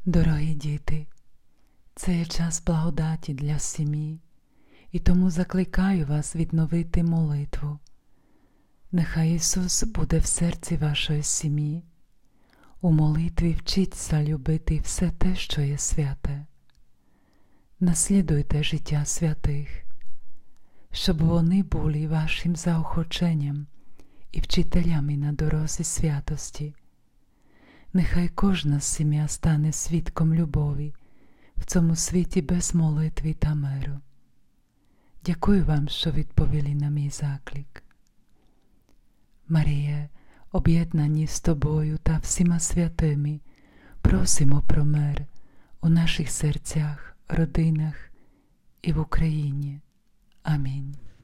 Дорогі діти, це є час благодаті для сім'ї, і тому закликаю вас відновити молитву. Нехай Ісус буде в серці вашої сім'ї. У молитві вчіться любити все те, що є святе. Наслідуйте життя святих, щоб вони були вашим заохоченням і вчителями на дорозі святості. Нехай кожна сім'я стане свідком любові в цьому світі без молитви та миру. Дякую вам, що відповіли на мій заклик. Маріє, об'єднані з Тобою та всіма святими, просимо про мир у наших серцях, родинах і в Україні. Амінь.